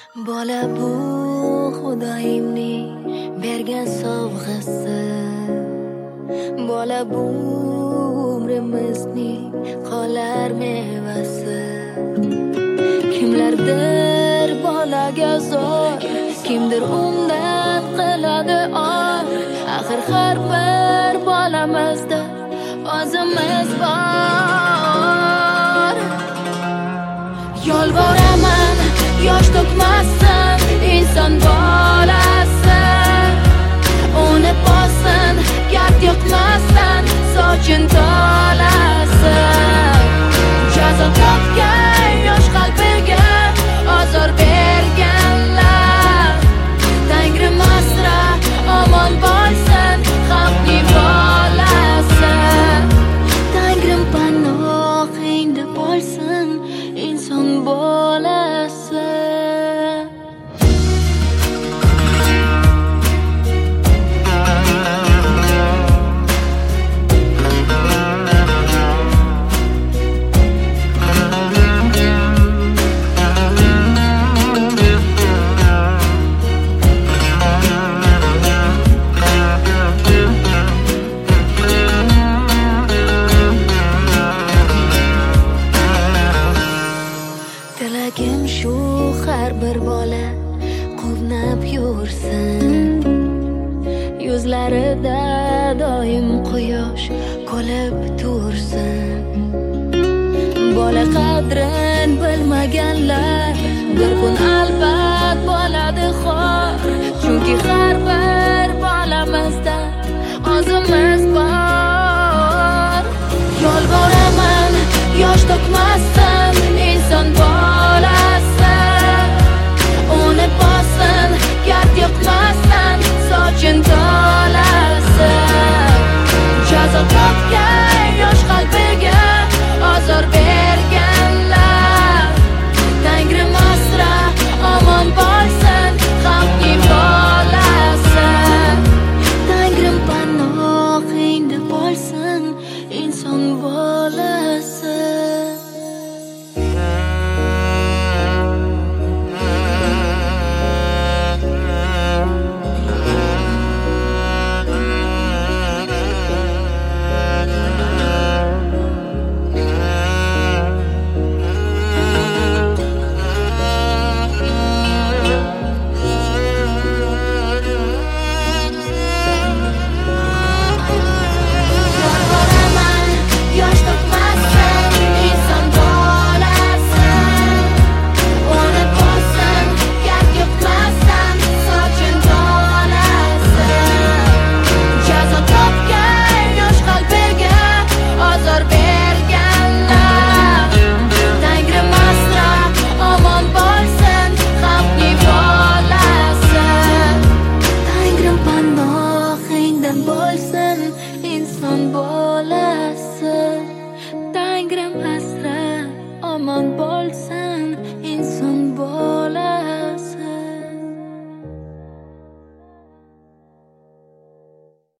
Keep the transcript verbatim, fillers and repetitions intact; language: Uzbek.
Bola bu Xudoyimning bergan sovg'asi. Bola bu umrimizning qolar mevasi. Kimlardir bolaga zo'r, kimdir undan qiladi or. Axir har bir bolamizda o'zimiz bor. Yolvoraman, yosh to'kmasin inson bolasi. Uni bosin, gard yoqmasdan sochim tolasi. Jazo topgan yosh qalbiga ozor berganlar. Tangrim asra omon bo'lsin xalqning bolasi. Tangrim panohingda bo'lsin inson bolasi. Tilagim shu, har bir bola quvnab yursin. Yuzlarida doim quyosh kulib tursin. Bola qadrin bilmaganlar bir kun albat bo'ladi xor. Chunki har